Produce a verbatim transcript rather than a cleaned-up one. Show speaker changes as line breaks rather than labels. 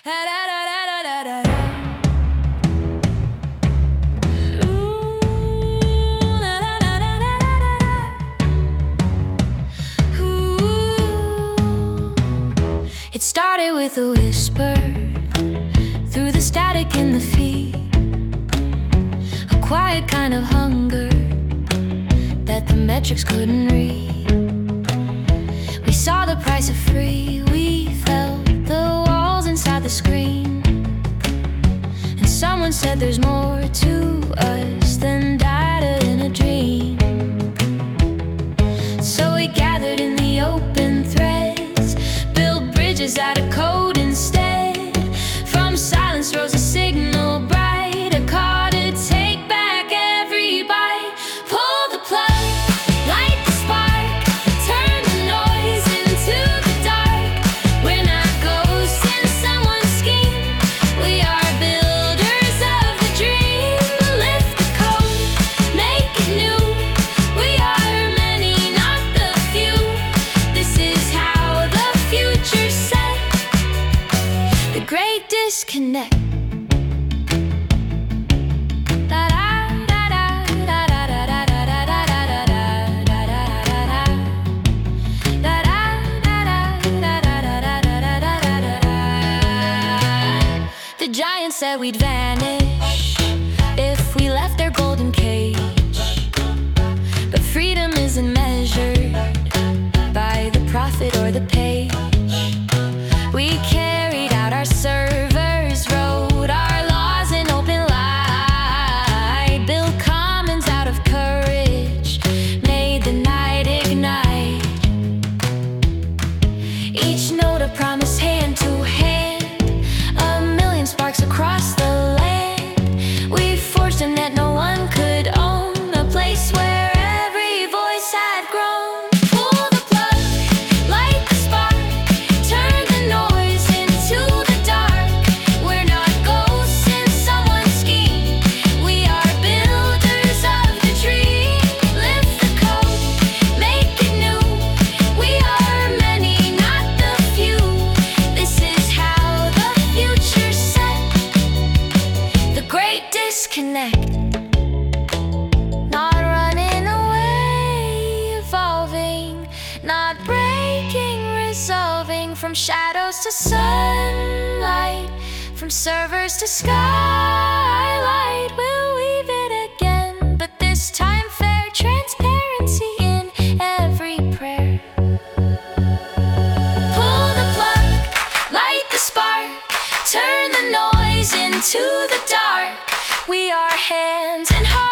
It started with a whisper through the static in the feet, a quiet kind of hunger that the metrics couldn't read. We saw the price of free, we felt the walls inside the screen, and someone said there's more to us than data in a dream. So we gathered in the open threads, built bridges out of code instead. From silence rose a signal bright, a call to take back every bite. Pull the plug, light the spark, turn the noise into the dark. We're not ghosts in someone's scheme, we are builders of the dream. Lift the code, make it new, we are many, not the few. This is how the future's set, the great disconnect. The giant said we'd vanish if we left their golden cage, but freedom isn't measured by the profit or the page. We carried out our servers, wrote our laws in open light, built commons out of courage, made the night ignite. Each note a promise, hand to hand, a million sparks across the land. We forged a net no one could own, a place where every voice had grown. Pull the plug, light the spark, turn the noise into the dark. We're not ghosts in someone's scheme, we are builders of the dream. Lift the code, make it new, we are many, not the few. This is how the future's set, the great disconnect. Not running away, evolving, not breaking, resolving. From shadows to sunlight, from servers to skylight. We'll weave it again, but this time fair, transparency in every prayer. Pull the plug, light the spark, turn the noise into the dark. We are hands and hearts.